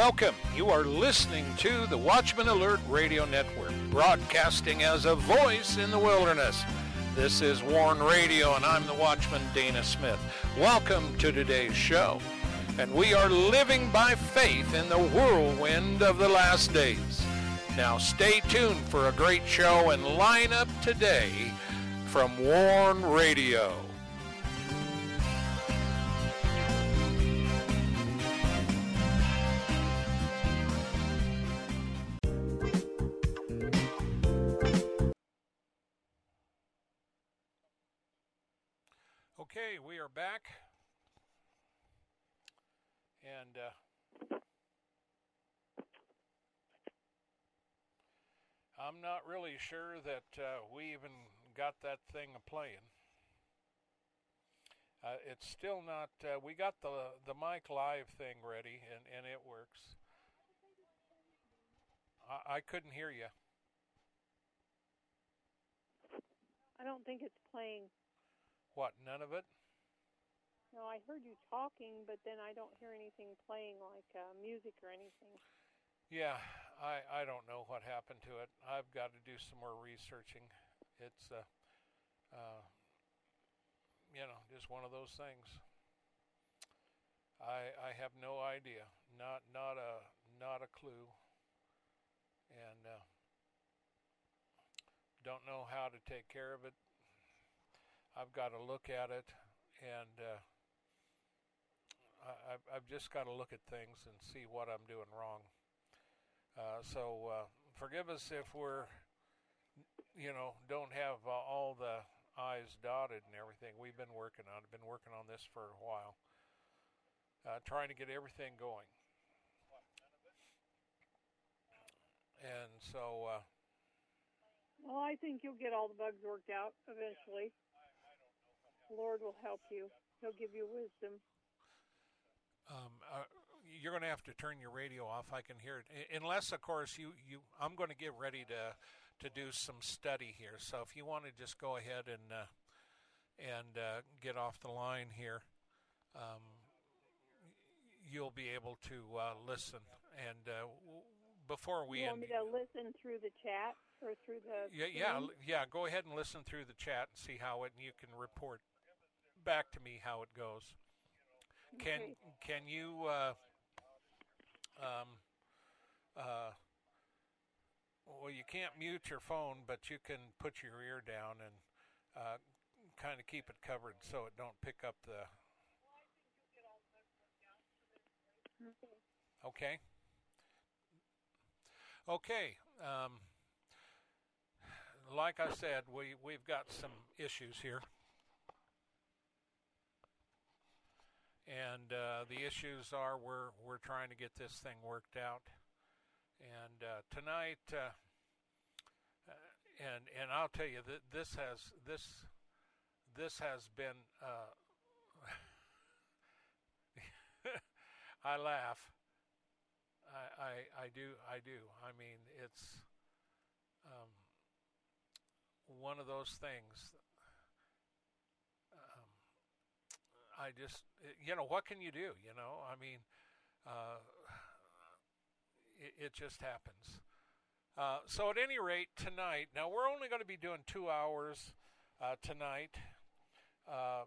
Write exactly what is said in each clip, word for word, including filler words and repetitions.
welcome. You are listening to the Watchman Alert Radio Network, broadcasting as a voice in the wilderness. This is Warn Radio, and I'm the Watchman, Dana Smith. Welcome to today's show. And we are living by faith in the whirlwind of the last days. Now stay tuned for a great show and line up today from Warn Radio. Okay, we are back, and uh, I'm not really sure that uh, we even got that thing a-playing. Uh, it's still not, uh, we got the the mic live thing ready, and, and it works. I, I couldn't hear you. I don't think it's playing. What, none of it? No, I heard you talking, but then I don't hear anything playing like uh, music or anything. Yeah, I, I don't know what happened to it. I've got to do some more researching. It's, uh, uh, you know, just one of those things. I I have no idea, not not a not a clue, and uh, don't know how to take care of it. I've got to look at it, and uh, I, I've just got to look at things and see what I'm doing wrong. Uh, so uh, forgive us if we're, you know, don't have uh, all the I's dotted and everything. We've been working on it. I've been working on this for a while, uh, trying to get everything going. And so... Uh, well, I think you'll get all the bugs worked out eventually. The Lord will help you. He'll give you wisdom. Um, uh, you're going to have to turn your radio off. I can hear it. Unless, of course, you, you I'm going to get ready to to do some study here. So if you want to just go ahead and uh, and uh, get off the line here, um, you'll be able to uh, listen. And uh, before we you want end, me to listen through the chat or through the yeah yeah yeah go ahead and listen through the chat and see how it. And you can report back to me how it goes. Can okay. can you uh, um, uh, well, you can't mute your phone, but you can put your ear down and uh, kind of keep it covered so it don't pick up the. Okay. Okay. Um, like I said, we we've got some issues here. And uh, the issues are we're we're trying to get this thing worked out. And uh, tonight, uh, uh, and and I'll tell you that this has this this has been. Uh, I laugh. I, I I do I do. I mean, it's um, one of those things. Um, I just, you know, what can you do? You know, I mean, uh, it, it just happens. Uh, so at any rate, tonight, now we're only going to be doing two hours uh, tonight. Uh,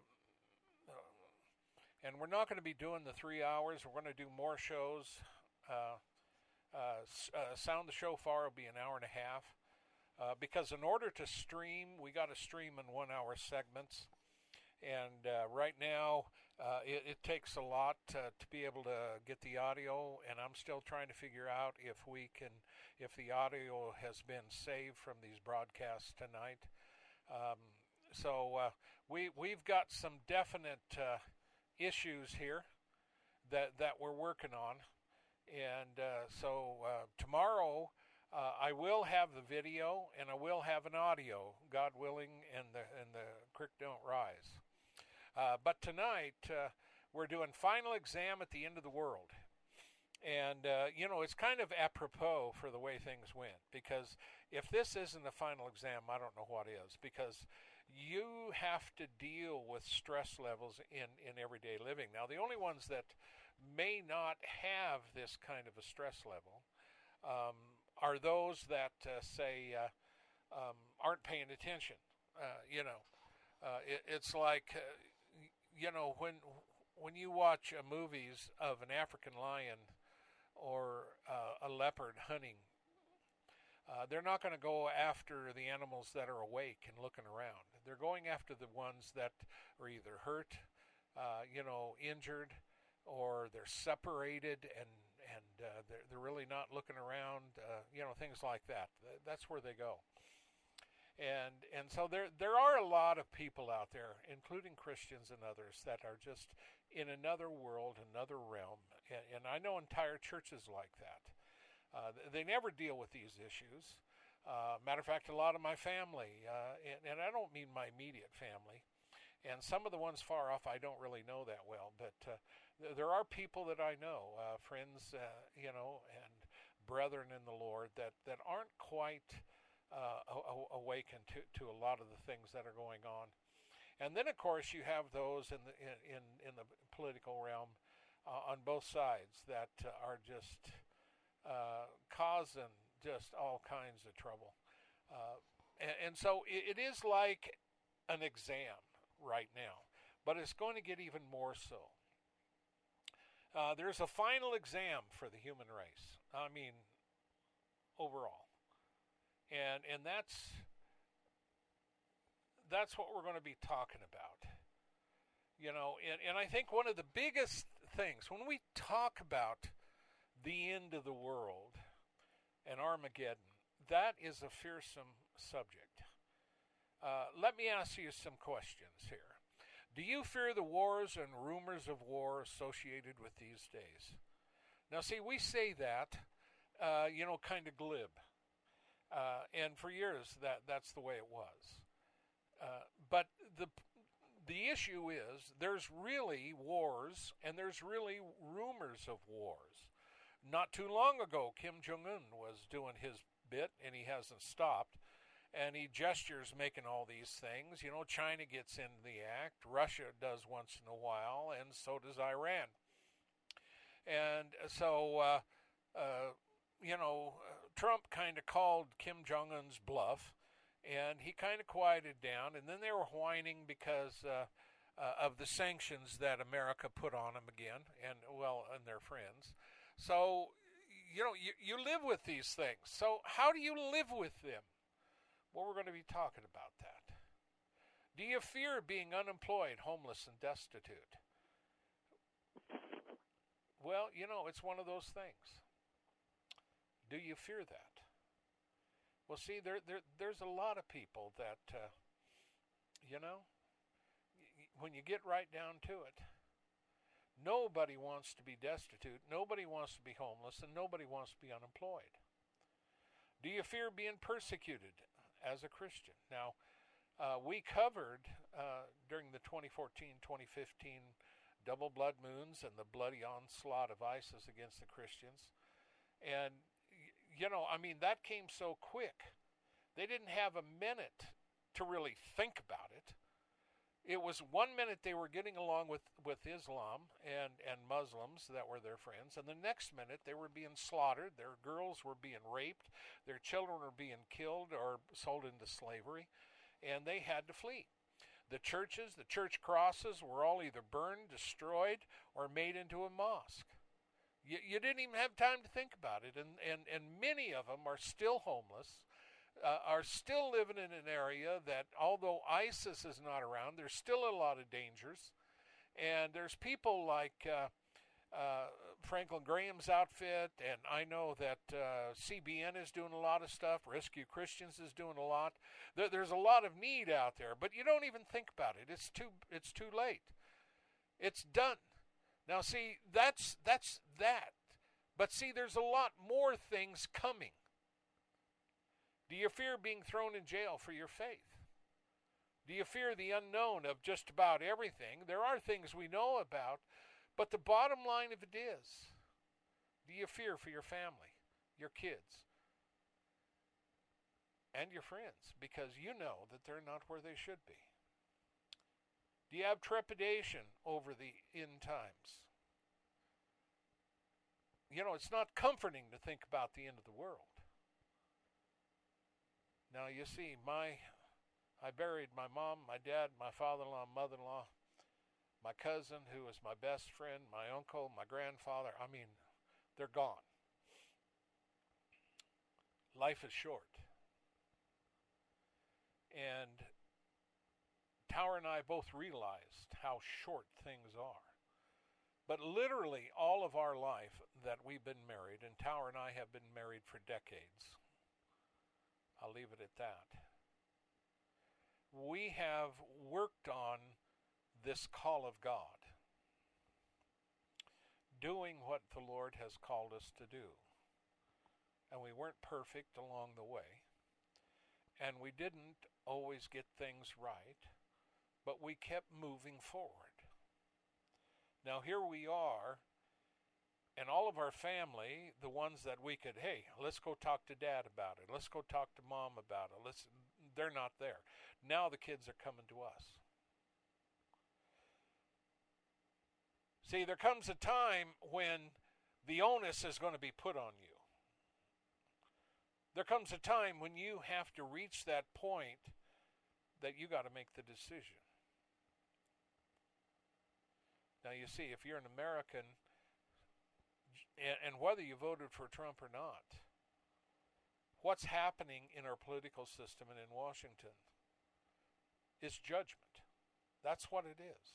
and we're not going to be doing the three hours. We're going to do more shows. Uh, uh, uh, Sound the Shofar will be an hour and a half. Uh, because in order to stream, we got to stream in one-hour segments. And uh, right now, uh, it, it takes a lot to, to be able to get the audio, and I'm still trying to figure out if we can, if the audio has been saved from these broadcasts tonight. Um, so uh, we we've got some definite uh, issues here that that we're working on, and uh, so uh, tomorrow. Uh, I will have the video and I will have an audio, God willing, and the and the creek don't rise. Uh, but tonight uh, we're doing final exam at the end of the world, and uh, you know, it's kind of apropos for the way things went, because if this isn't the final exam, I don't know what is, because you have to deal with stress levels in, in everyday living. Now, the only ones that may not have this kind of a stress level um, are those that uh, say uh, um, aren't paying attention. Uh, you know, uh, it, it's like uh, you know when when you watch uh, movies of an African lion or uh, a leopard hunting. Uh, they're not going to go after the animals that are awake and looking around. They're going after the ones that are either hurt, uh, you know, injured, or they're separated and and uh, they're they're really not looking around. Uh, you know, things like that. That's where they go. And and so there there are a lot of people out there, including Christians and others, that are just in another world, another realm. And, and I know entire churches like that. Uh, they never deal with these issues. Uh, matter of fact, a lot of my family, uh, and, and I don't mean my immediate family, and some of the ones far off I don't really know that well, but uh, th- there are people that I know, uh, friends, uh, you know, and brethren in the Lord that, that aren't quite uh, a- awakened to, to a lot of the things that are going on. And then, of course, you have those in the, in, in the political realm uh, on both sides that uh, are just... Uh, causing just all kinds of trouble. Uh, and, and so it, it is like an exam right now, but it's going to get even more so. Uh, there's a final exam for the human race. I mean, overall. And and that's that's what we're going to be talking about. You know, and, and I think one of the biggest things, when we talk about the end of the world and Armageddon, that is a fearsome subject. Uh, let me ask you some questions here. Do you fear the wars and rumors of war associated with these days? Now, see, we say that, uh, you know, kind of glib. Uh, and for years, that, that's the way it was. Uh, but the the issue is there's really wars and there's really rumors of wars. Not too long ago, Kim Jong-un was doing his bit, and he hasn't stopped. And he gestures making all these things. You know, China gets in the act. Russia does once in a while, and so does Iran. And so, uh, uh, you know, Trump kind of called Kim Jong-un's bluff, and he kind of quieted down. And then they were whining because uh, uh, of the sanctions that America put on them again, and, well, and their friends. So, you know, you, you live with these things. So how do you live with them? Well, we're going to be talking about that. Do you fear being unemployed, homeless, and destitute? Well, you know, it's one of those things. Do you fear that? Well, see, there, there there's a lot of people that, uh, you know, when you get right down to it, nobody wants to be destitute, nobody wants to be homeless, and nobody wants to be unemployed. Do you fear being persecuted as a Christian? Now, uh, we covered uh, during the twenty fourteen twenty fifteen double blood moons and the bloody onslaught of ISIS against the Christians. And, you know, I mean, that came so quick. They didn't have a minute to really think about it. It was one minute they were getting along with, with Islam and, and Muslims that were their friends, and the next minute they were being slaughtered, their girls were being raped, their children were being killed or sold into slavery, and they had to flee. The churches, the church crosses were all either burned, destroyed, or made into a mosque. You, you didn't even have time to think about it, and, and, and many of them are still homeless. Uh, are still living in an area that, although ISIS is not around, there's still a lot of dangers. And there's people like uh, uh, Franklin Graham's outfit, and I know that uh, C B N is doing a lot of stuff. Rescue Christians is doing a lot. There, there's a lot of need out there, but you don't even think about it. It's too. It's too late. It's done. Now, see, that's that's that. But see, there's a lot more things coming. Do you fear being thrown in jail for your faith? Do you fear the unknown of just about everything? There are things we know about, but the bottom line of it is, do you fear for your family, your kids, and your friends, because you know that they're not where they should be? Do you have trepidation over the end times? you know, it's not comforting to think about the end of the world. Now, you see, my I buried my mom, my dad, my father-in-law, mother-in-law, my cousin, who was my best friend, my uncle, my grandfather. I mean, they're gone. Life is short. And Tower and I both realized how short things are. But literally all of our life that we've been married, and Tower and I have been married for decades. I'll leave it at that. We have worked on this call of God, doing what the Lord has called us to do. And we weren't perfect along the way. And we didn't always get things right, but we kept moving forward. Now here we are, and all of our family, the ones that we could, hey, let's go talk to Dad about it. Let's go talk to Mom about it. Let's, they're not there. Now the kids are coming to us. See, there comes a time when the onus is going to be put on you. There comes a time when you have to reach that point that you got to make the decision. Now, you see, if you're an American, and, and whether you voted for Trump or not, what's happening in our political system and in Washington is judgment. That's what it is.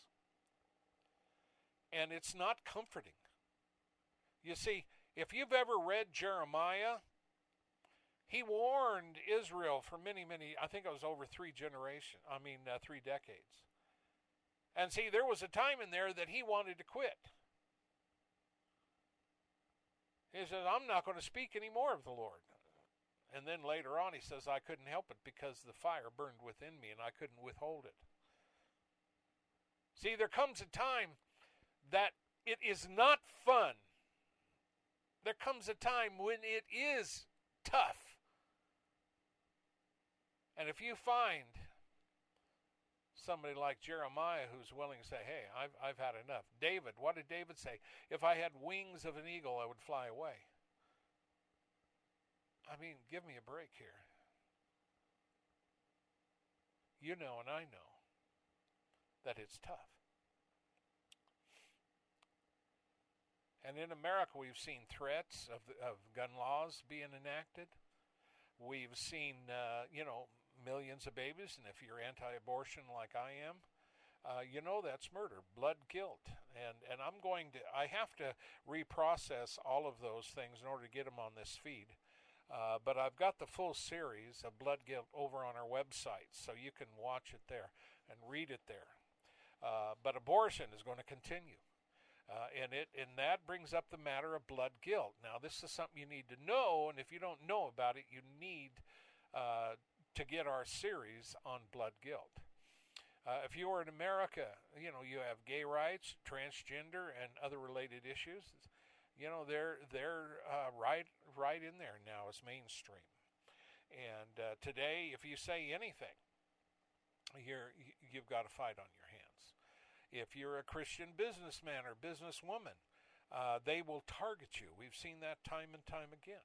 And it's not comforting. You see, if you've ever read Jeremiah, he warned Israel for many, many, I think it was over three generations, I mean, uh, three decades. And see, there was a time in there that he wanted to quit. He said, I'm not going to speak any more of the Lord. And then later on he says, I couldn't help it because the fire burned within me and I couldn't withhold it. See, there comes a time that it is not fun. There comes a time when it is tough. And if you find somebody like Jeremiah who's willing to say, hey, I've, I've had enough. David, what did David say? If I had wings of an eagle, I would fly away. I mean, give me a break here. You know and I know that it's tough. And in America, we've seen threats of, of gun laws being enacted. We've seen, uh, you know, millions of babies, and if you're anti-abortion like I am, uh, you know that's murder, blood guilt. And, and I'm going to, I have to reprocess all of those things in order to get them on this feed. Uh, but I've got the full series of blood guilt over on our website, so you can watch it there and read it there. Uh, but abortion is going to continue. Uh, and it and that brings up the matter of blood guilt. Now, this is something you need to know, and if you don't know about it, you need uh, to get our series on blood guilt. Uh, if you are in America, you know, you have gay rights, transgender, and other related issues. You know, they're they're uh, right right in there now as mainstream. And uh, today, if you say anything, you're you've got a fight on your hands. If you're a Christian businessman or businesswoman, uh, they will target you. We've seen that time and time again.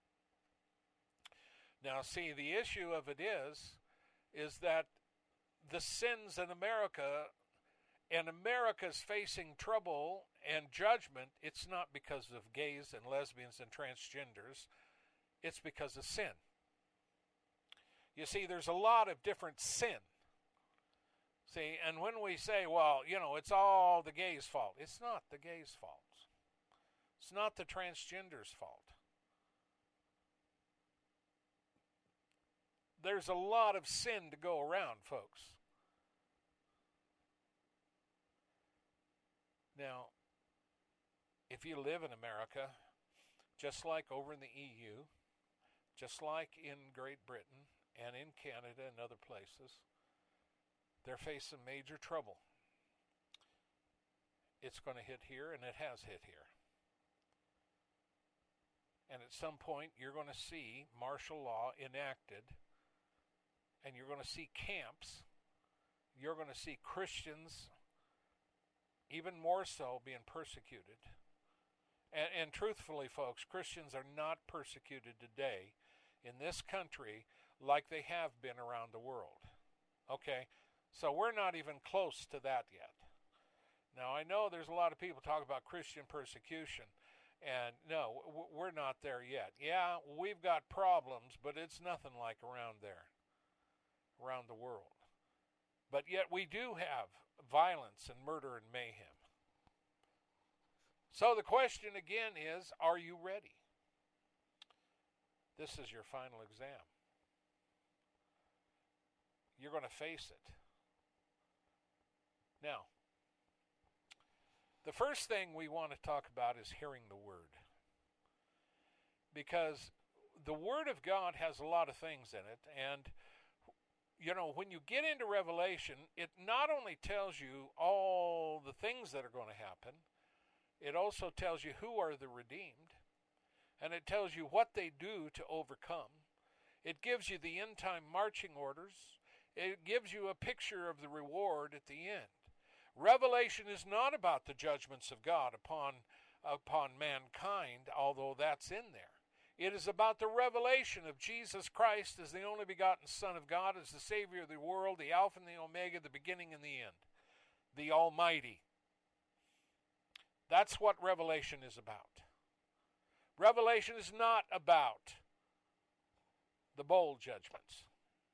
Now, see, the issue of it is, is that the sins in America, and America's facing trouble and judgment, it's not because of gays and lesbians and transgenders. It's because of sin. You see, there's a lot of different sin. See, and when we say, well, you know, it's all the gays' fault, it's not the gays' fault. It's not the transgenders' fault. There's a lot of sin to go around, folks. Now, if you live in America, just like over in the E U, just like in Great Britain and in Canada and other places, they're facing major trouble. It's going to hit here, and it has hit here. And at some point, you're going to see martial law enacted, and you're going to see camps. You're going to see Christians, even more so, being persecuted. And, and truthfully, folks, Christians are not persecuted today in this country like they have been around the world. Okay? So we're not even close to that yet. Now, I know there's a lot of people talk about Christian persecution, and no, we're not there yet. Yeah, we've got problems, but it's nothing like around there, around the world. But yet we do have violence and murder and mayhem. So the question again is, are you ready? This is your final exam. You're going to face it. Now, the first thing we want to talk about is hearing the Word. Because the Word of God has a lot of things in it. And, you know, when you get into Revelation, it not only tells you all the things that are going to happen, it also tells you who are the redeemed. And it tells you what they do to overcome. It gives you the end-time marching orders. It gives you a picture of the reward at the end. Revelation is not about the judgments of God upon, upon mankind, although that's in there. It is about the revelation of Jesus Christ as the only begotten Son of God, as the Savior of the world, the Alpha and the Omega, the beginning and the end, the Almighty. That's what Revelation is about. Revelation is not about the bowl judgments,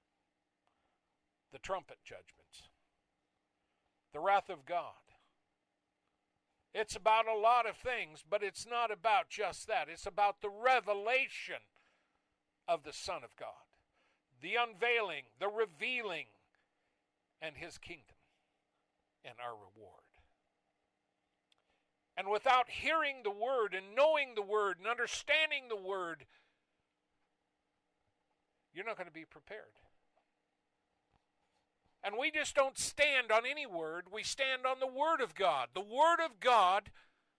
the trumpet judgments, the wrath of God. It's about a lot of things, but it's not about just that. It's about the revelation of the Son of God, the unveiling, the revealing, and His kingdom and our reward. And without hearing the Word and knowing the Word and understanding the Word, you're not going to be prepared. And we just don't stand on any word. We stand on the Word of God. The Word of God,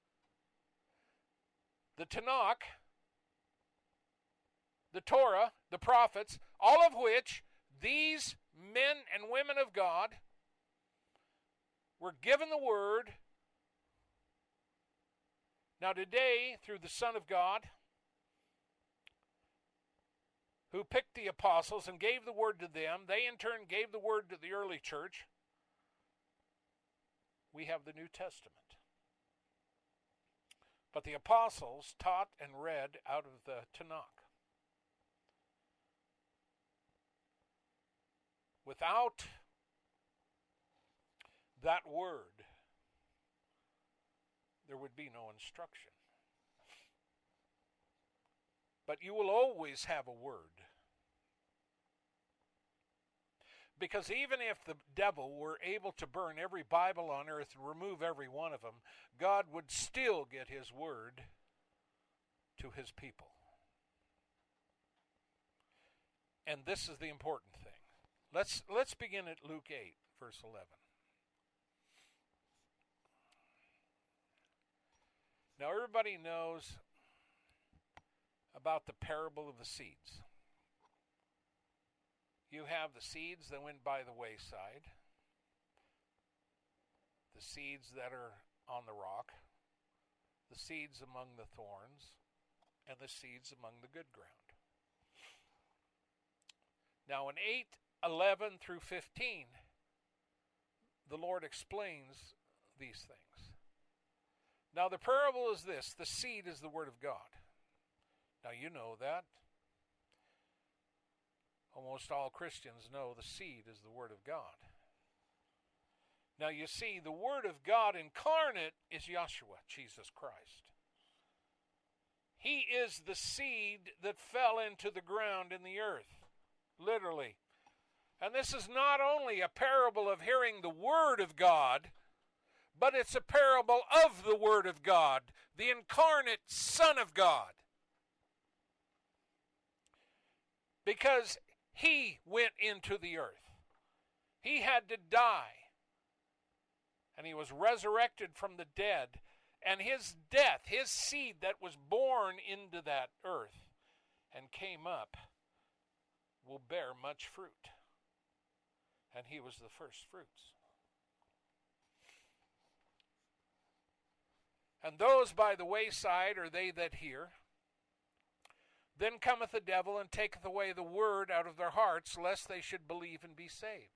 the Tanakh, the Torah, the prophets, all of which these men and women of God were given the Word. Now today, through the Son of God, who picked the apostles and gave the Word to them, they in turn gave the Word to the early church, we have the New Testament. But the apostles taught and read out of the Tanakh. Without that Word, there would be no instruction. But you will always have a Word. Because even if the devil were able to burn every Bible on earth and remove every one of them, God would still get His Word to His people. And this is the important thing. Let's, let's begin at Luke eight, verse eleven. Now everybody knows about the parable of the seeds. You have the seeds that went by the wayside, the seeds that are on the rock, the seeds among the thorns, and the seeds among the good ground. Now in eight, eleven through fifteen, the Lord explains these things. Now the parable is this: the seed is the Word of God. Now you know that. Almost all Christians know the seed is the Word of God. Now you see, the Word of God incarnate is Yeshua, Jesus Christ. He is the seed that fell into the ground in the earth, literally. And this is not only a parable of hearing the Word of God, but it's a parable of the Word of God, the incarnate Son of God. Because He went into the earth. He had to die. And He was resurrected from the dead. And His death, His seed that was born into that earth and came up, will bear much fruit. And He was the first fruits. And those by the wayside are they that hear. Then cometh the devil, and taketh away the word out of their hearts, lest they should believe and be saved.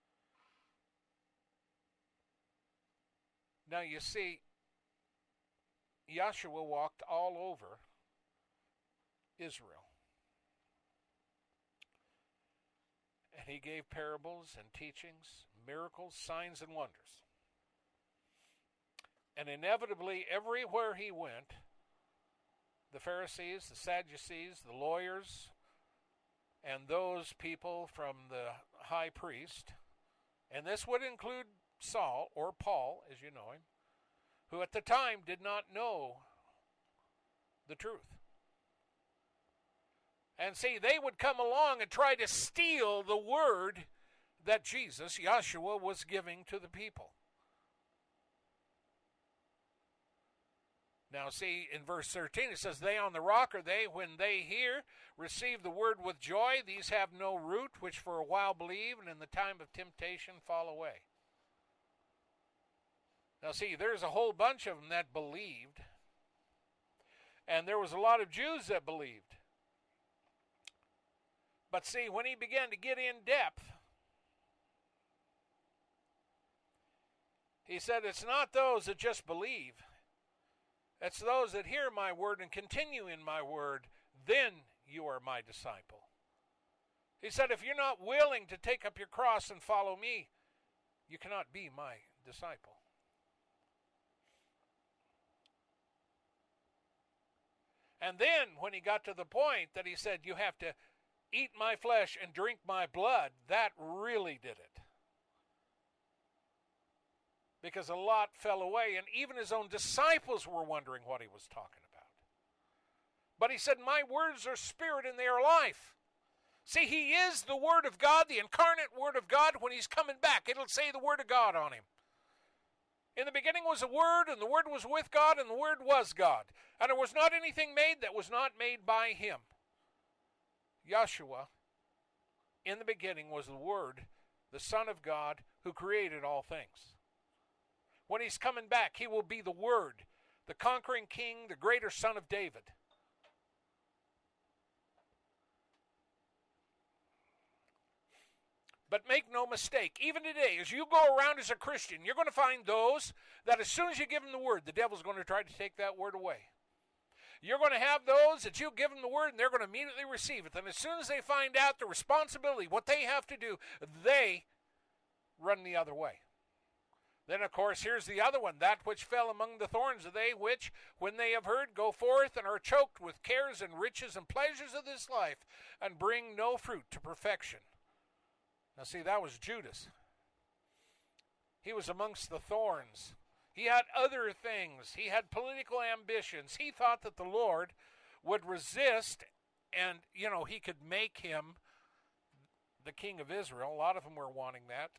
Now you see, Yahshua walked all over Israel. And he gave parables and teachings, miracles, signs, and wonders. And inevitably, everywhere he went, the Pharisees, the Sadducees, the lawyers, and those people from the high priest, and this would include Saul, or Paul, as you know him, who at the time did not know the truth. And see, they would come along and try to steal the word that Jesus, Yahshua, was giving to the people. Now see, in verse thirteen, it says, They on the rock are they, when they hear, receive the word with joy. These have no root, which for a while believe, and in the time of temptation fall away. Now see, there's a whole bunch of them that believed, and there was a lot of Jews that believed. But see, when he began to get in depth, he said, it's not those that just believe. It's those that hear my word and continue in my word, then you are my disciple. He said, if you're not willing to take up your cross and follow me, you cannot be my disciple. And then when he got to the point that he said, you have to eat my flesh and drink my blood, that really did it. Because a lot fell away, and even his own disciples were wondering what he was talking about. But he said, my words are spirit and they are life. See, he is the Word of God, the incarnate Word of God. When he's coming back, it'll say the Word of God on him. In the beginning was a Word, and the Word was with God, and the Word was God. And there was not anything made that was not made by him. Yahshua, in the beginning, was the Word, the Son of God, who created all things. When he's coming back, he will be the Word, the conquering King, the greater Son of David. But make no mistake, even today, as you go around as a Christian, you're going to find those that as soon as you give them the Word, the devil's going to try to take that Word away. You're going to have those that you give them the Word, and they're going to immediately receive it. And as soon as they find out the responsibility, what they have to do, they run the other way. Then, of course, here's the other one. That which fell among the thorns are they which, when they have heard, go forth and are choked with cares and riches and pleasures of this life, and bring no fruit to perfection. Now, see, that was Judas. He was amongst the thorns. He had other things. He had political ambitions. He thought that the Lord would resist, and, you know, he could make him the king of Israel. A lot of them were wanting that.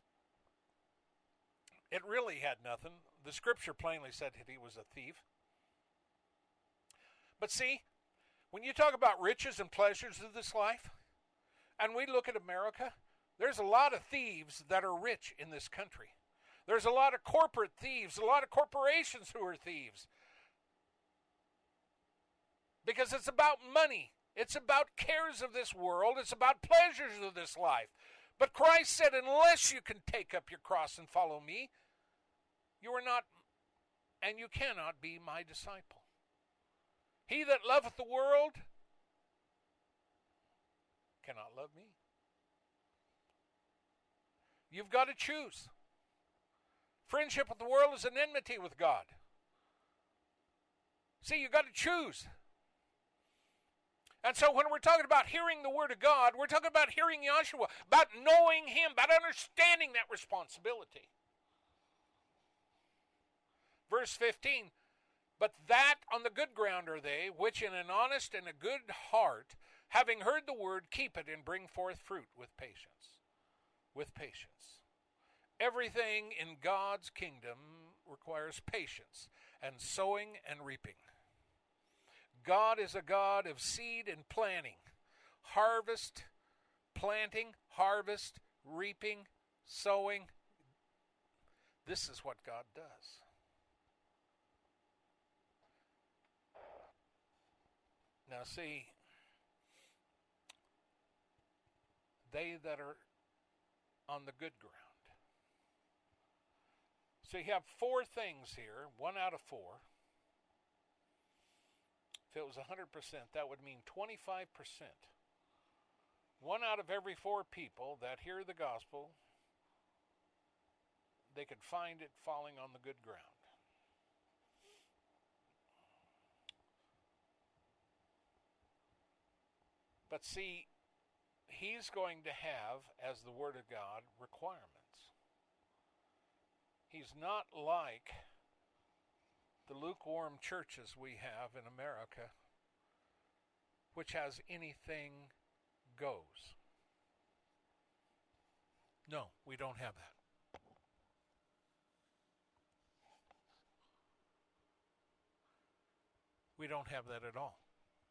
It really had nothing. The scripture plainly said that he was a thief. But see, when you talk about riches and pleasures of this life, and we look at America, there's a lot of thieves that are rich in this country. There's a lot of corporate thieves, a lot of corporations who are thieves. Because it's about money. It's about cares of this world. It's about pleasures of this life. But Christ said, unless you can take up your cross and follow me, you are not, and you cannot be my disciple. He that loveth the world cannot love me. You've got to choose. Friendship with the world is an enmity with God. See, you've got to choose. And so when we're talking about hearing the Word of God, we're talking about hearing Yahshua, about knowing Him, about understanding that responsibility. Verse fifteen, but that on the good ground are they, which in an honest and a good heart, having heard the Word, keep it and bring forth fruit with patience. With patience. Everything in God's kingdom requires patience and sowing and reaping. God is a God of seed and planting, harvest, planting, harvest, reaping, sowing. This is what God does. Now see, they that are on the good ground. So you have four things here, one out of four. If it was one hundred percent, that would mean twenty-five percent. One out of every four people that hear the gospel, they could find it falling on the good ground. But see, he's going to have, as the Word of God, requirements. He's not like the lukewarm churches we have in America, which has anything goes. No, we don't have that. We don't have that at all.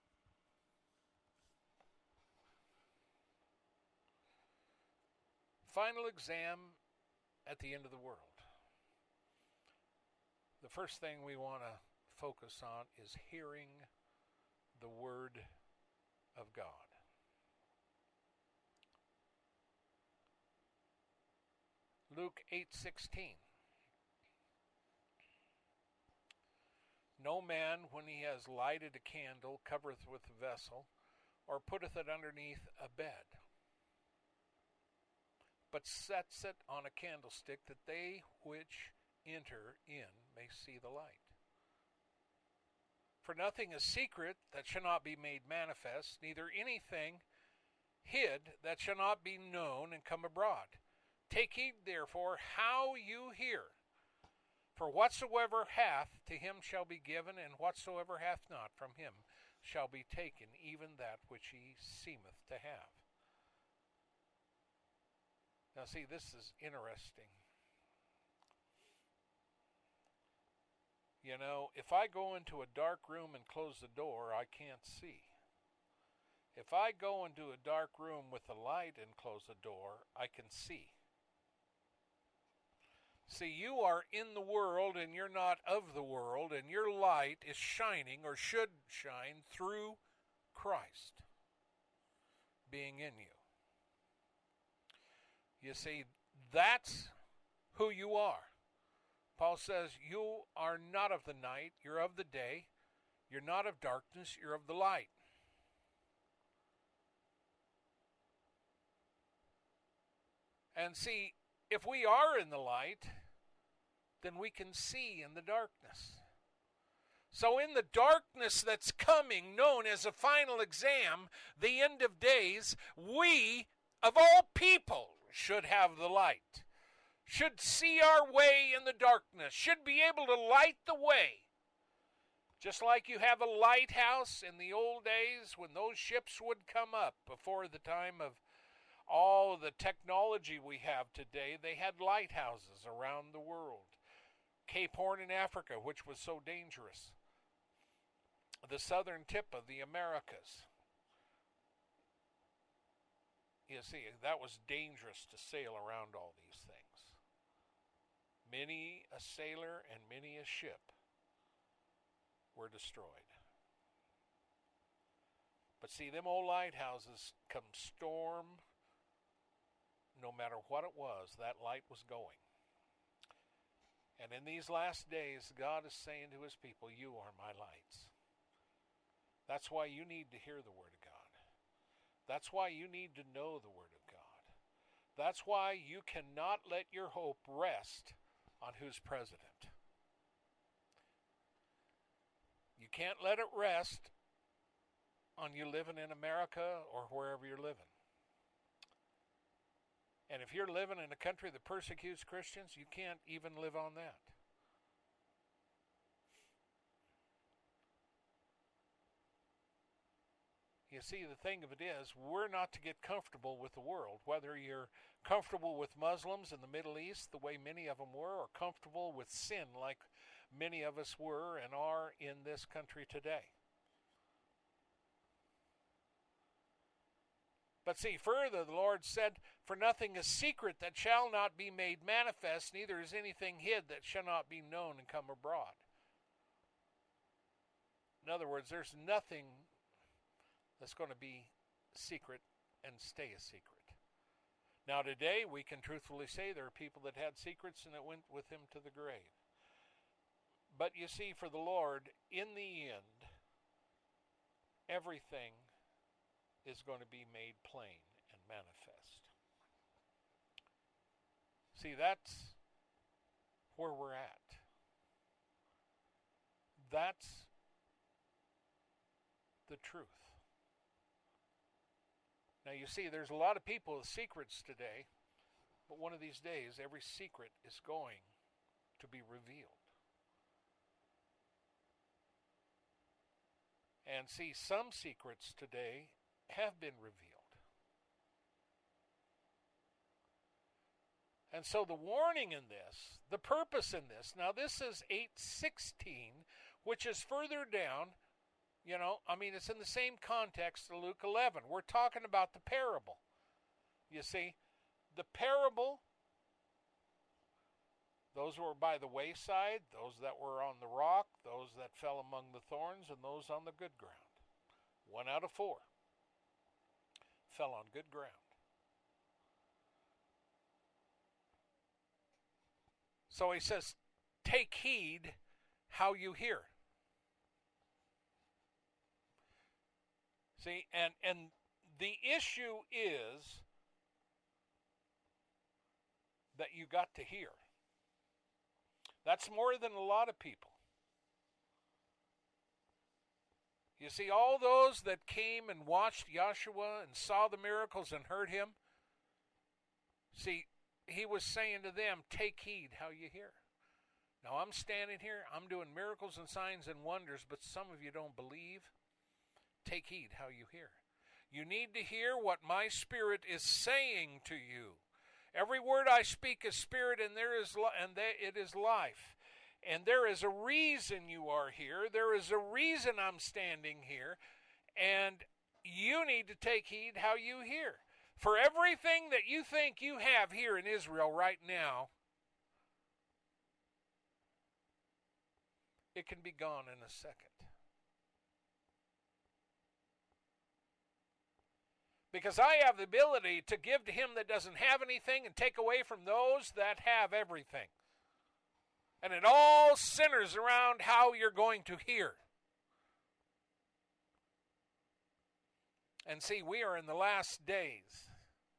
Final exam at the end of the world. The first thing we want to focus on is hearing the Word of God. Luke eight sixteen. No man, when he has lighted a candle, covereth with a vessel, or putteth it underneath a bed, but sets it on a candlestick, that they which enter in may see the light. For nothing is secret that shall not be made manifest, neither anything hid that shall not be known and come abroad. Take heed therefore how you hear. For whatsoever hath, to him shall be given, and whatsoever hath not, from him shall be taken, even that which he seemeth to have. Now see, this is interesting. You know, if I go into a dark room and close the door, I can't see. If I go into a dark room with a light and close the door, I can see. See, you are in the world and you're not of the world, and your light is shining, or should shine, through Christ being in you. You see, that's who you are. Paul says, you are not of the night, you're of the day. You're not of darkness, you're of the light. And see, if we are in the light, then we can see in the darkness. So in the darkness that's coming, known as a final exam, the end of days, we, of all people, should have the light, should see our way in the darkness, should be able to light the way. Just like you have a lighthouse in the old days when those ships would come up before the time of all the technology we have today, they had lighthouses around the world. Cape Horn in Africa, which was so dangerous. The southern tip of the Americas. You see, that was dangerous to sail around all these things. Many a sailor and many a ship were destroyed. But see, them old lighthouses, come storm, no matter what it was, that light was going. And in these last days, God is saying to his people, you are my lights. That's why you need to hear the Word of God. That's why you need to know the Word of God. That's why you cannot let your hope rest on who's president. You can't let it rest on you living in America or wherever you're living. And if you're living in a country that persecutes Christians, you can't even live on that. You see, the thing of it is, we're not to get comfortable with the world. Whether you're comfortable with Muslims in the Middle East, the way many of them were, or comfortable with sin like many of us were and are in this country today. But see, further, the Lord said, for nothing is secret that shall not be made manifest, neither is anything hid that shall not be known and come abroad. In other words, there's nothing that's going to be secret and stay a secret. Now today we can truthfully say there are people that had secrets and it went with him to the grave. But you see, for the Lord, in the end, everything is going to be made plain and manifest. See, that's where we're at. That's the truth. Now you see, there's a lot of people with secrets today, but one of these days, every secret is going to be revealed. And see, some secrets today have been revealed. And so the warning in this, the purpose in this, now this is eight sixteen, which is further down. You know, I mean, it's in the same context of Luke eleven. We're talking about the parable. You see, the parable, those who were by the wayside, those that were on the rock, those that fell among the thorns, and those on the good ground. One out of four fell on good ground. So he says, take heed how you hear. See, and, and the issue is that you got to hear. That's more than a lot of people. You see, all those that came and watched Yahshua and saw the miracles and heard him, see, he was saying to them, take heed how you hear. Now, I'm standing here, I'm doing miracles and signs and wonders, but some of you don't believe. Take heed how you hear. You need to hear what my Spirit is saying to you. Every word I speak is spirit, and there is li- and they, it is life. And there is a reason you are here. There is a reason I'm standing here. And you need to take heed how you hear. For everything that you think you have here in Israel right now, it can be gone in a second. Because I have the ability to give to him that doesn't have anything and take away from those that have everything. And it all centers around how you're going to hear. And see, we are in the last days.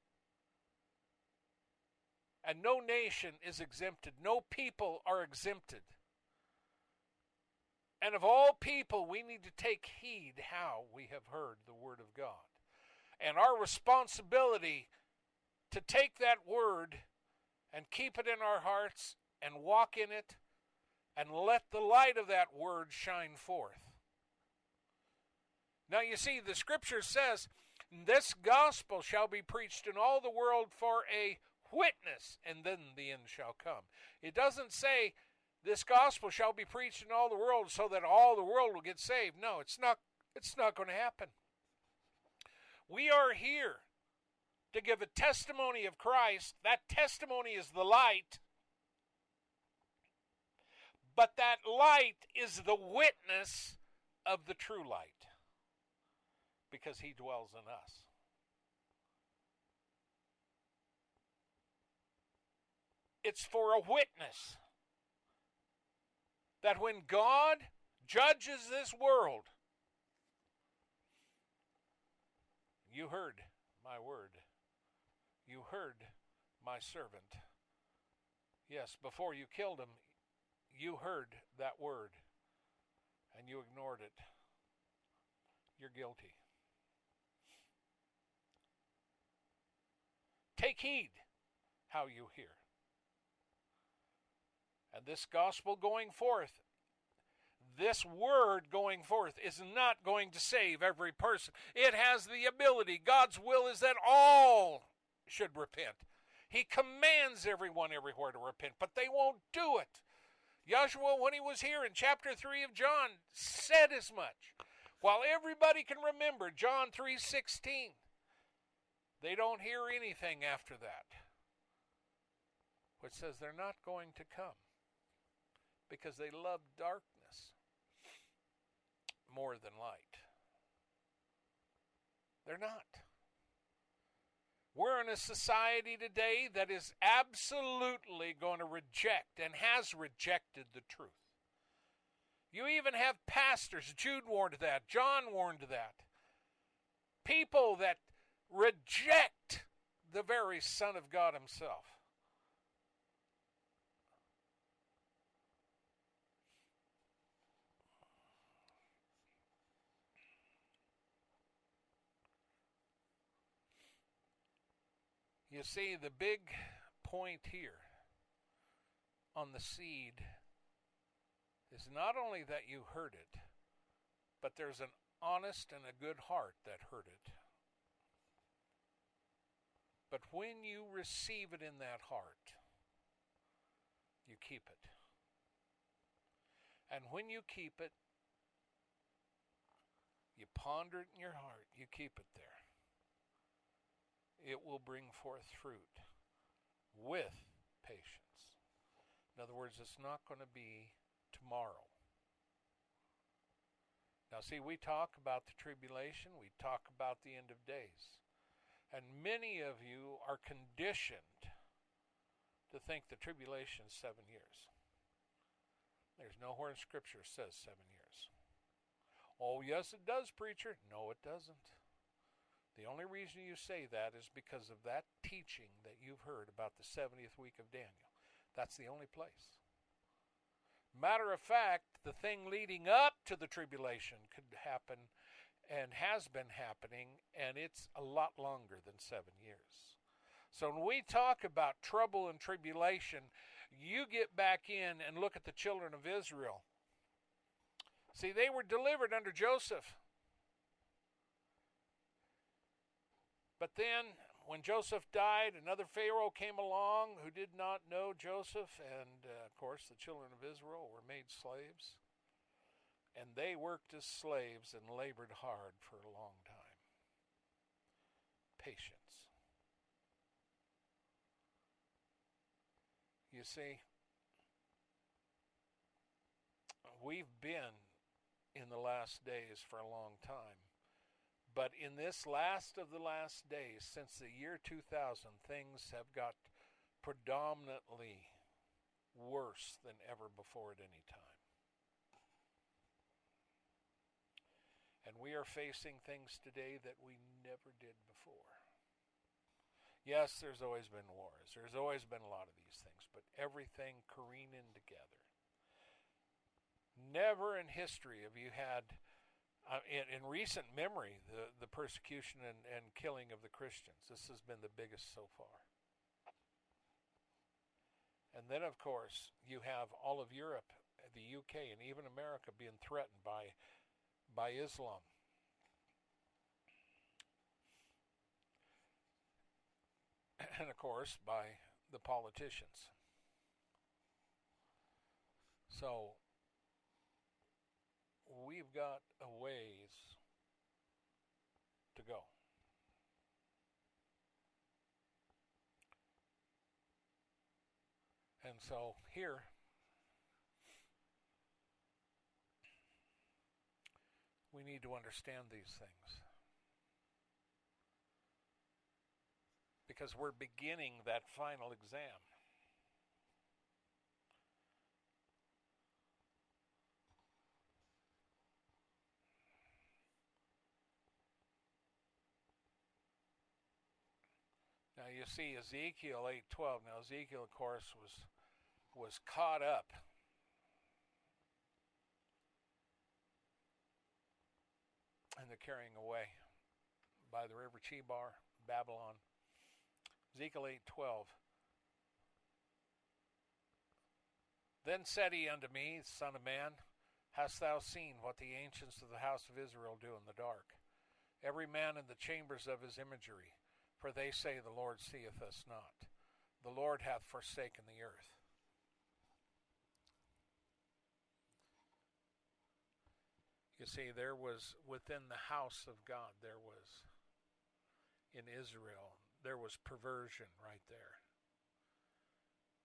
And no nation is exempted. No people are exempted. And of all people, we need to take heed how we have heard the Word of God. And our responsibility to take that Word and keep it in our hearts and walk in it and let the light of that Word shine forth. Now you see, the Scripture says, this gospel shall be preached in all the world for a witness, and then the end shall come. It doesn't say, this gospel shall be preached in all the world so that all the world will get saved. No, it's not, it's not going to happen. We are here to give a testimony of Christ. That testimony is the light. But that light is the witness of the true light. Because he dwells in us. It's for a witness. That when God judges this world, you heard my word. You heard my servant. Yes, before you killed him, you heard that word, and you ignored it. You're guilty. Take heed how you hear. And this gospel going forth, this word going forth is not going to save every person. It has the ability. God's will is that all should repent. He commands everyone everywhere to repent, but they won't do it. Yahshua, when he was here in chapter three of John, said as much. While everybody can remember John three sixteen, they don't hear anything after that, which says they're not going to come because they love darkness more than light. They're not. We're in a society today that is absolutely going to reject and has rejected the truth. You even have pastors, Jude warned that, John warned that. People that reject the very Son of God himself. You see, the big point here on the seed is not only that you heard it, but there's an honest and a good heart that heard it. But when you receive it in that heart, you keep it. And when you keep it, you ponder it in your heart, you keep it there. It will bring forth fruit with patience. In other words, it's not going to be tomorrow. Now see, we talk about the tribulation, we talk about the end of days. And many of you are conditioned to think the tribulation is seven years. There's nowhere in Scripture says seven years. Oh, yes it does, preacher. No, it doesn't. The only reason you say that is because of that teaching that you've heard about the seventieth week of Daniel. That's the only place. Matter of fact, the thing leading up to the tribulation could happen and has been happening, and it's a lot longer than seven years. So when we talk about trouble and tribulation, you get back in and look at the children of Israel. See, they were delivered under Joseph. But then, when Joseph died, another Pharaoh came along who did not know Joseph, and uh, of course the children of Israel were made slaves. And they worked as slaves and labored hard for a long time. Patience. You see, we've been in the last days for a long time. But in this last of the last days, since the year two thousand, things have got predominantly worse than ever before at any time. And we are facing things today that we never did before. Yes, there's always been wars. There's always been a lot of these things, but everything careening together. Never in history have you had, uh, in, in recent memory, the, the persecution and, and killing of the Christians. This has been the biggest so far. And then, of course, you have all of Europe, the U K, and even America being threatened by, by Islam. And, of course, by the politicians. So, we've got a ways to go. And so here, we need to understand these things. Because we're beginning that final exam. Now you see Ezekiel eight twelve. Now Ezekiel, of course, was was caught up in the carrying away by the river Chebar, Babylon. Ezekiel eight twelve. Then said he unto me, Son of man, hast thou seen what the ancients of the house of Israel do in the dark? Every man in the chambers of his imagery. For they say, the Lord seeth us not. The Lord hath forsaken the earth. You see, there was, within the house of God, there was, in Israel, there was perversion right there.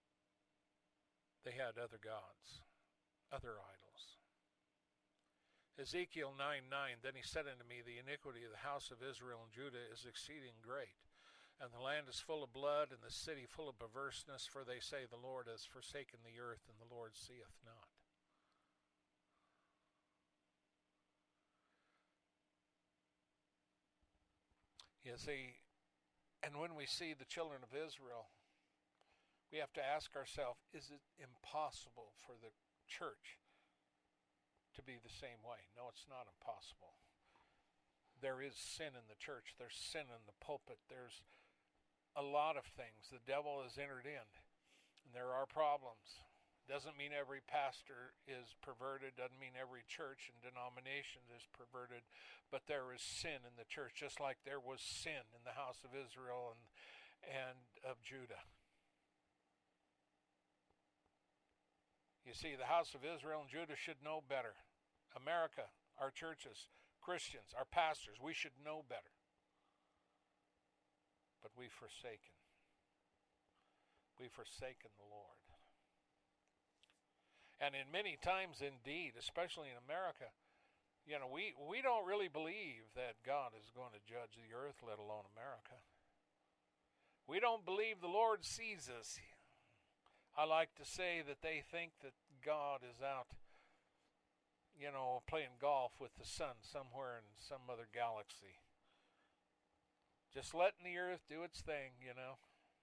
They had other gods, other idols. Ezekiel nine nine, then he said unto me, the iniquity of the house of Israel and Judah is exceeding great, and the land is full of blood, and the city full of perverseness, for they say, the Lord has forsaken the earth, and the Lord seeth not. You see, and when we see the children of Israel, we have to ask ourselves, is it impossible for the church to be the same way? No, it's not impossible. There is sin in the church. There's sin in the pulpit. There's a lot of things. The devil has entered in, and there are problems. Doesn't mean every pastor is perverted. Doesn't mean every church and denomination is perverted. But there is sin in the church, just like there was sin in the house of Israel and, and of Judah. You see, the house of Israel and Judah should know better. America, our churches, Christians, our pastors, we should know better. But we've forsaken. We've forsaken the Lord. And in many times indeed, especially in America, you know, we, we don't really believe that God is going to judge the earth, let alone America. We don't believe the Lord sees us. I like to say that they think that God is out, you know, playing golf with the sun somewhere in some other galaxy. Just letting the earth do its thing, you know.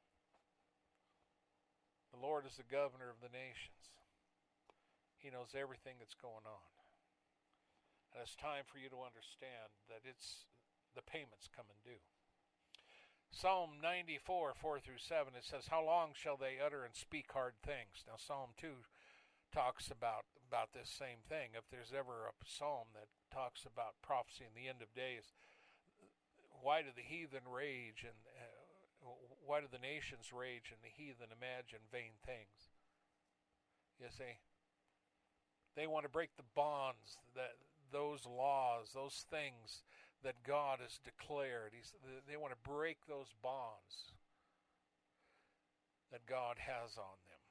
The Lord is the governor of the nations. He knows everything that's going on. And it's time for you to understand that it's the payment's coming due. Psalm ninety-four, four through seven, it says, how long shall they utter and speak hard things? Now Psalm two talks about, about this same thing. If there's ever a psalm that talks about prophecy in the end of days, why do the heathen rage and uh, why do the nations rage and the heathen imagine vain things? You see, they want to break the bonds, that those laws, those things that God has declared. He's, they want to break those bonds that God has on them.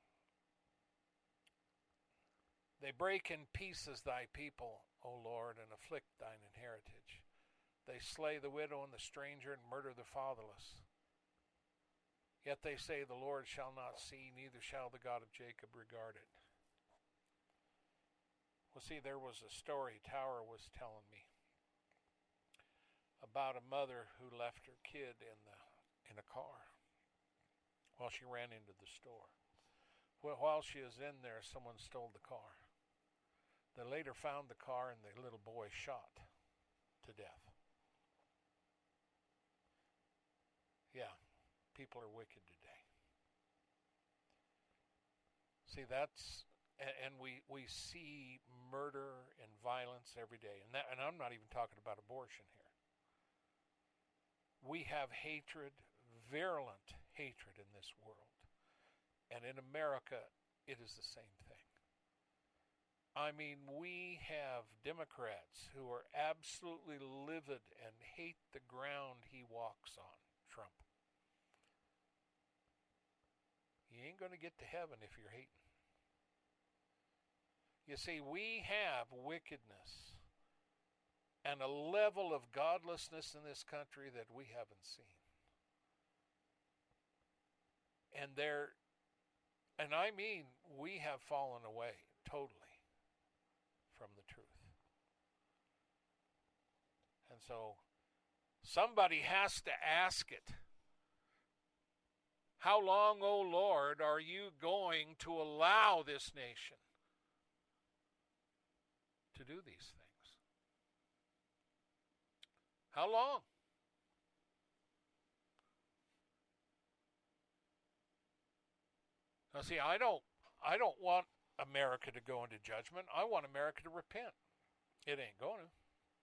They break in pieces thy people, O Lord, and afflict thine heritage. They slay the widow and the stranger and murder the fatherless. Yet they say, the Lord shall not see, neither shall the God of Jacob regard it. Well, see, there was a story Tower was telling me about a mother who left her kid in the in a car while she ran into the store. Well, while she was in there, someone stole the car. They later found the car and the little boy shot to death. Yeah, people are wicked today. See, that's, and we we see murder and violence every day. And that, and I'm not even talking about abortion here. We have hatred, virulent hatred in this world. And in America, it is the same thing. I mean, we have Democrats who are absolutely livid and hate the ground he walks on, Trump. You ain't going to get to heaven if you're hating. You see, we have wickedness and a level of godlessness in this country that we haven't seen. And there, and I mean, we have fallen away totally from the truth. And so, somebody has to ask it. How long, O Lord, are you going to allow this nation to do these things? How long? Now see, I don't I don't want America to go into judgment. I want America to repent. It ain't going to.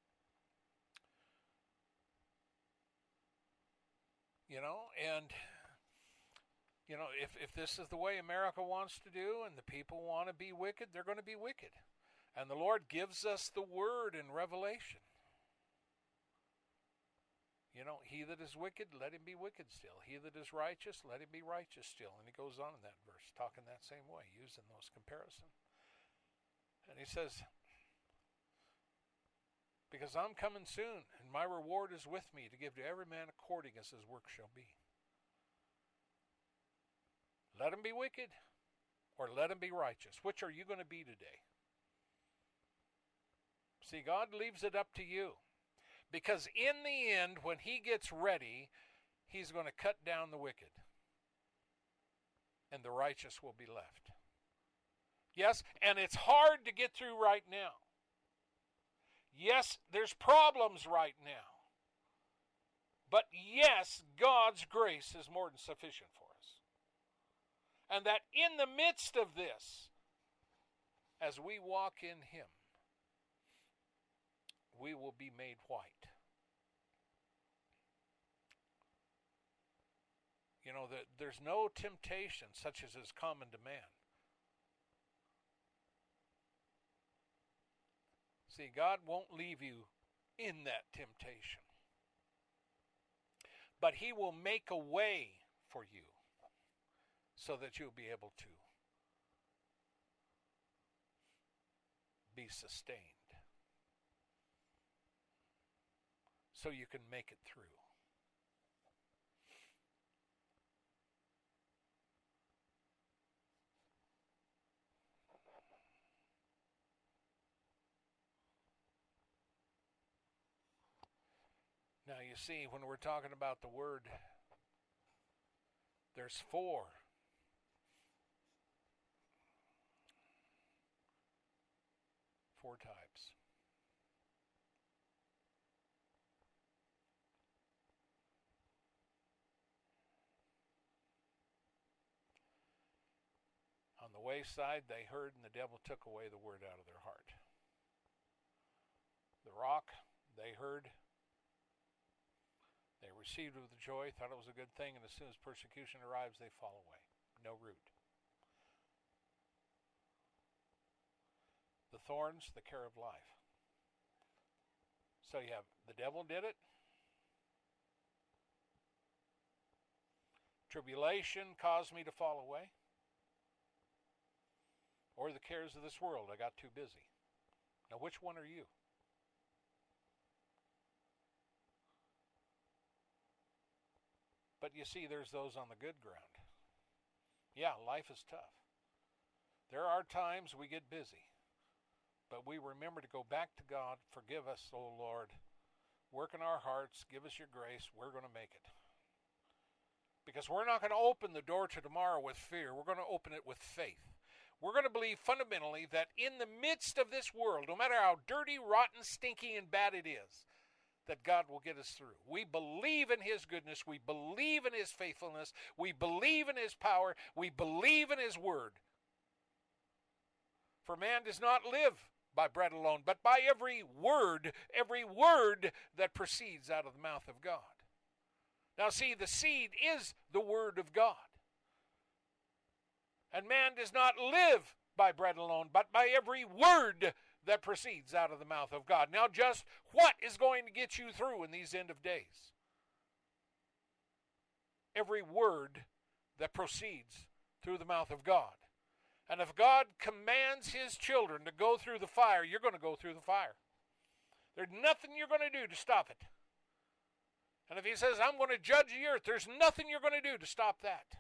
You know, and you know, if if this is the way America wants to do and the people want to be wicked, they're going to be wicked. And the Lord gives us the word in Revelation. You know, he that is wicked, let him be wicked still. He that is righteous, let him be righteous still. And he goes on in that verse, talking that same way, using those comparisons. And he says, Because I'm coming soon, and my reward is with me to give to every man according as his work shall be. Let him be wicked, or let him be righteous. Which are you going to be today? See, God leaves it up to you. Because in the end, when he gets ready, he's going to cut down the wicked. And the righteous will be left. Yes, and it's hard to get through right now. Yes, there's problems right now. But yes, God's grace is more than sufficient for us. And that in the midst of this, as we walk in him, we will be made white. You know, that there's no temptation such as is common to man. See, God won't leave you in that temptation. But he will make a way for you so that you'll be able to be sustained. So you can make it through. Now you see, when we're talking about the word, there's four. Four types. On the wayside, they heard, and the devil took away the word out of their heart. The rock, they heard. They received it with joy, thought it was a good thing, and as soon as persecution arrives, they fall away. No root. The thorns, the care of life. So you have, the devil did it. Tribulation caused me to fall away. Or the cares of this world, I got too busy. Now which one are you? But you see, there's those on the good ground. Yeah, life is tough. There are times we get busy. But we remember to go back to God. Forgive us, O Lord. Work in our hearts. Give us your grace. We're going to make it. Because we're not going to open the door to tomorrow with fear. We're going to open it with faith. We're going to believe fundamentally that in the midst of this world, no matter how dirty, rotten, stinky, and bad it is, that God will get us through. We believe in his goodness. We believe in his faithfulness. We believe in his power. We believe in his word. For man does not live by bread alone, but by every word, every word that proceeds out of the mouth of God. Now see, the seed is the word of God. And man does not live by bread alone, but by every word that proceeds out of the mouth of God. Now just what is going to get you through in these end of days? Every word that proceeds through the mouth of God. And if God commands his children to go through the fire, you're going to go through the fire. There's nothing you're going to do to stop it. And if he says, I'm going to judge the earth, there's nothing you're going to do to stop that.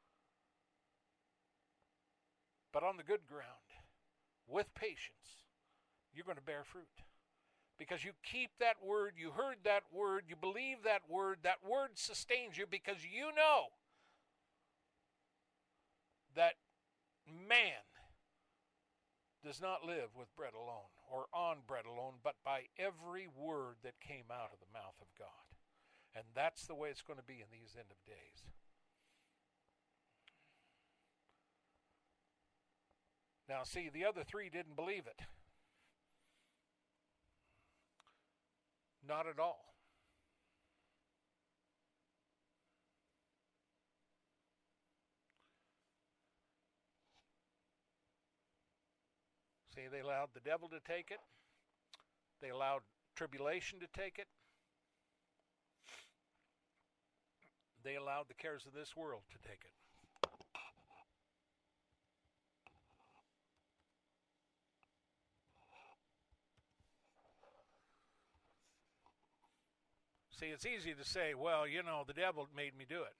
But on the good ground, with patience, you're going to bear fruit. Because you keep that word, you heard that word, you believe that word, that word sustains you because you know that man does not live with bread alone or on bread alone, but by every word that came out of the mouth of God. And that's the way it's going to be in these end of days. Now see, the other three didn't believe it. Not at all. See, they allowed the devil to take it. They allowed tribulation to take it. They allowed the cares of this world to take it. See, it's easy to say, well, you know, the devil made me do it.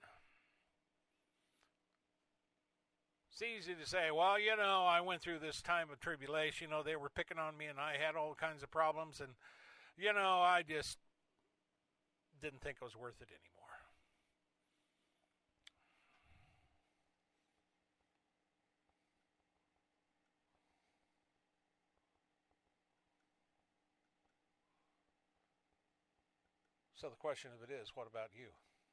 It's easy to say, well, you know, I went through this time of tribulation. You know, they were picking on me and I had all kinds of problems. And, you know, I just didn't think it was worth it anymore. So the question of it is, what about you?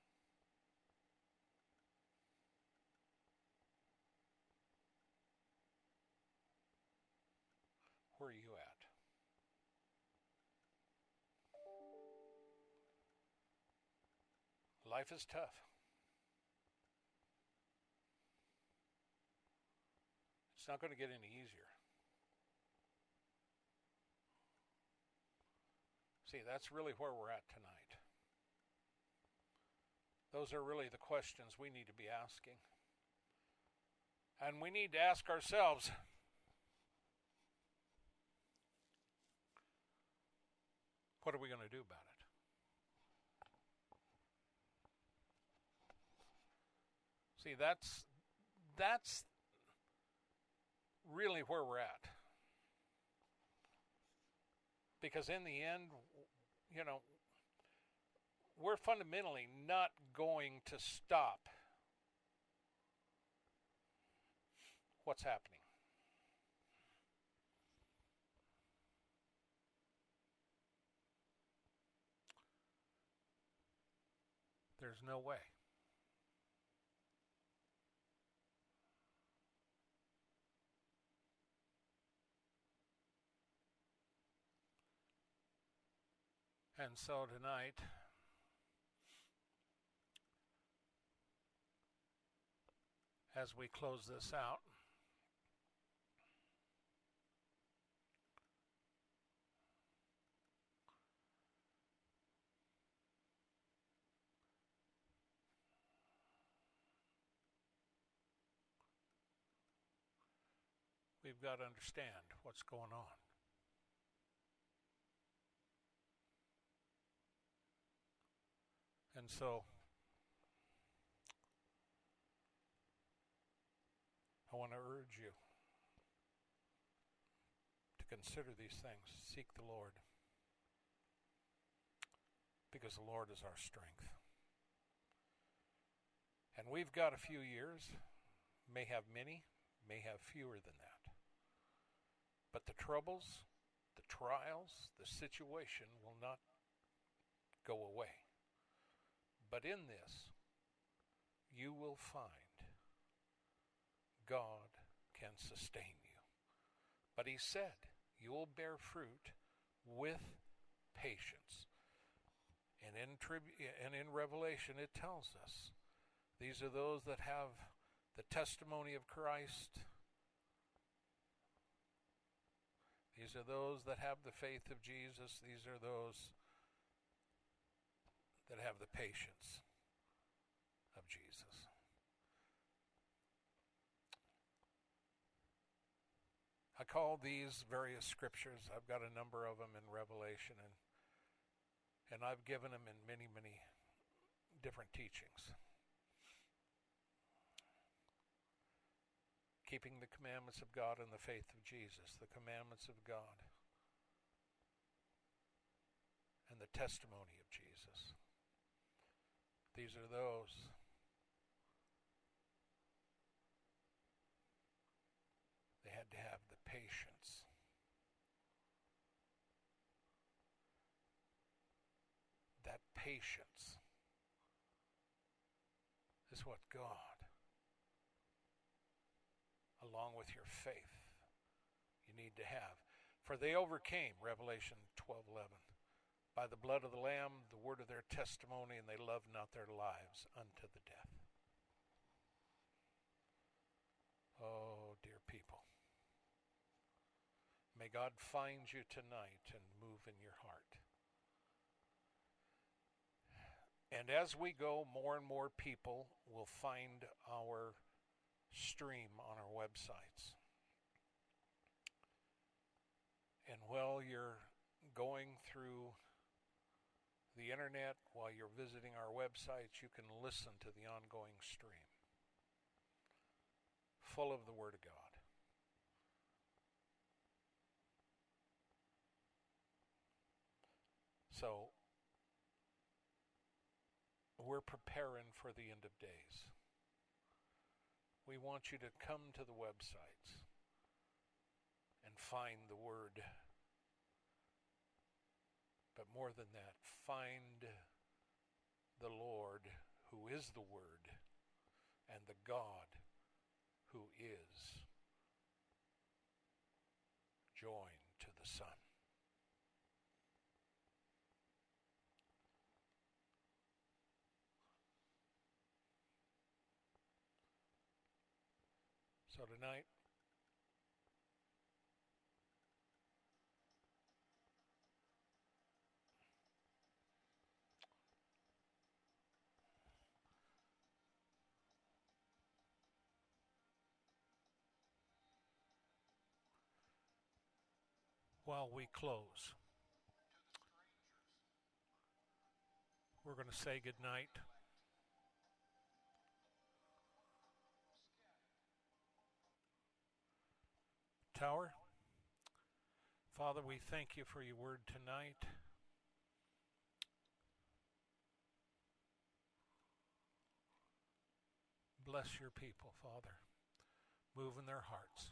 Where are you at? Life is tough. It's not going to get any easier. See, that's really where we're at tonight. Those are really the questions we need to be asking. And we need to ask ourselves, what are we going to do about it? See, that's that's really where we're at. Because in the end, you know, we're fundamentally not going to stop what's happening. There's no way. And so tonight, as we close this out, we've got to understand what's going on. And so, I want to urge you to consider these things. Seek the Lord, because the Lord is our strength. And we've got a few years, may have many, may have fewer than that. But the troubles, the trials, the situation will not go away. But in this, you will find God can sustain you. But he said, you will bear fruit with patience. And in, tribu- and in Revelation it tells us, these are those that have the testimony of Christ. These are those that have the faith of Jesus. These are those that have the patience of Jesus. I call these various scriptures, I've got a number of them in Revelation, and and I've given them in many, many different teachings. Keeping the commandments of God and the faith of Jesus, the commandments of God, and the testimony of Jesus. These are those they had to have the patience. That patience is what God, along with your faith, you need to have. For they overcame, Revelation twelve eleven, by the blood of the Lamb, the word of their testimony, and they loved not their lives unto the death. Oh, dear people. May God find you tonight and move in your heart. And as we go, more and more people will find our stream on our websites. And while you're going through the internet, while you're visiting our websites, you can listen to the ongoing stream, full of the Word of God. So, we're preparing for the end of days. We want you to come to the websites and find the Word. But more than that, find the Lord who is the Word and the God who is joined to the Son. So tonight, while we close, we're going to say goodnight. Tower, Father, we thank you for your word tonight. Bless your people, Father. Move in their hearts.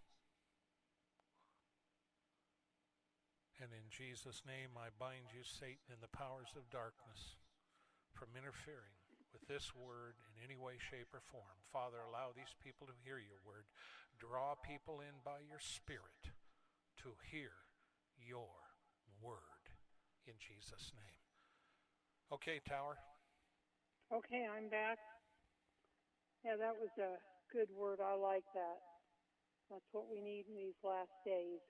And in Jesus' name, I bind you, Satan, and the powers of darkness from interfering with this word in any way, shape, or form. Father, allow these people to hear your word. Draw people in by your Spirit to hear your word in Jesus' name. Okay, Tower? Okay, I'm back. Yeah, that was a good word. I like that. That's what we need in these last days.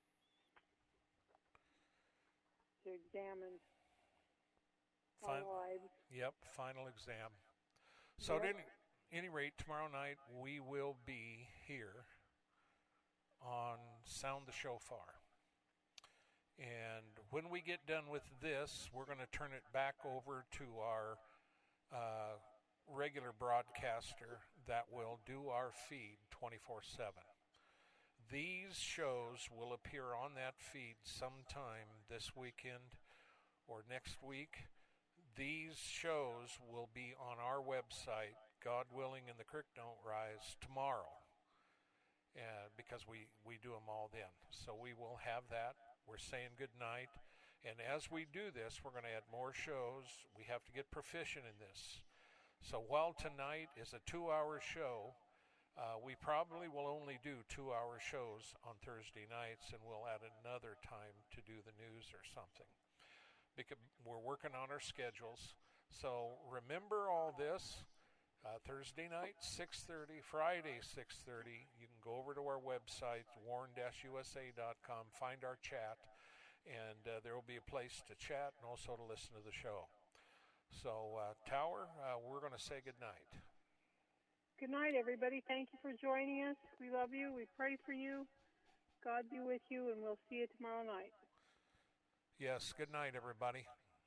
To examine our Fin- lives. Yep, final exam. So Yep. at any, any rate, tomorrow night we will be here on Sound the Shofar. And when we get done with this, we're going to turn it back over to our uh, regular broadcaster that will do our feed twenty-four seven. These shows will appear on that feed sometime this weekend or next week. These shows will be on our website, God willing and the creek don't rise, tomorrow. And because we, we do them all then. So we will have that. We're saying good night. And as we do this, we're going to add more shows. We have to get proficient in this. So while tonight is a two-hour show, Uh, we probably will only do two-hour shows on Thursday nights, and we'll add another time to do the news or something. Because we're working on our schedules. So remember all this. Uh, Thursday night, six thirty. Friday, six thirty. You can go over to our website, warn dash U S A dot com, find our chat, and uh, there will be a place to chat and also to listen to the show. So, uh, Tower, uh, we're going to say good night. Good night, everybody. Thank you for joining us. We love you. We pray for you. God be with you, and we'll see you tomorrow night. Yes, good night, everybody.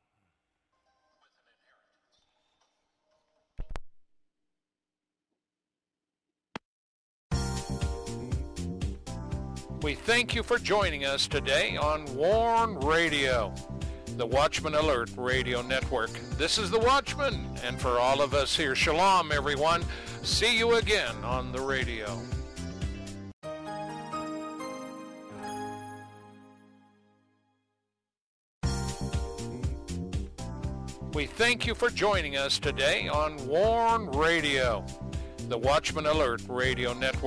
We thank you for joining us today on Warn Radio, the Watchman Alert Radio Network. This is the Watchman, and for all of us here, shalom, everyone. See you again on the radio. We thank you for joining us today on Warn Radio, the Watchman Alert Radio Network.